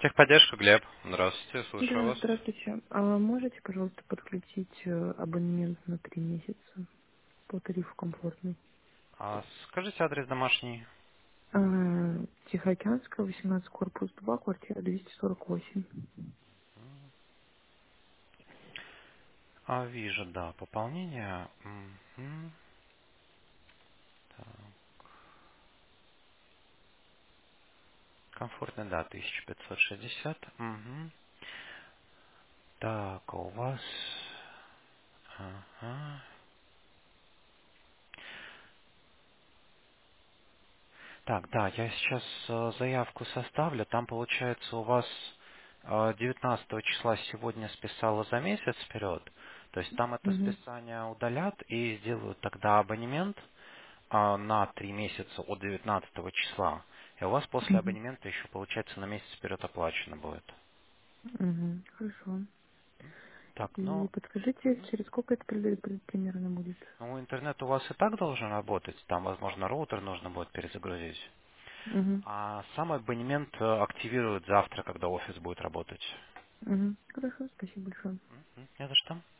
Техподдержка, Глеб. Здравствуйте, слушаю Да, вас. здравствуйте. А можете, пожалуйста, подключить абонемент на 3 месяца по тарифу комфортный? Скажите адрес домашний. А, Тихоокеанская, 18, корпус 2, квартира 248. Вижу, да, пополнение. Так, комфортная, да, 1560. Так, а у вас... Ага. Так, да, я сейчас заявку составлю. Там, получается, у вас 19 числа сегодня списало за месяц вперед. То есть там это Угу, списание удалят и сделают тогда абонемент на 3 месяца от 19 числа. И у вас после угу, абонемента еще, получается, на месяц вперед оплачено будет. угу. Хорошо. Так, И подскажите, через сколько это примерно будет? ну, интернет у вас и так должен работать. Там, возможно, роутер нужно будет перезагрузить. Угу, А сам абонемент активируют завтра, когда офис будет работать. угу. Хорошо, спасибо большое. Не за что.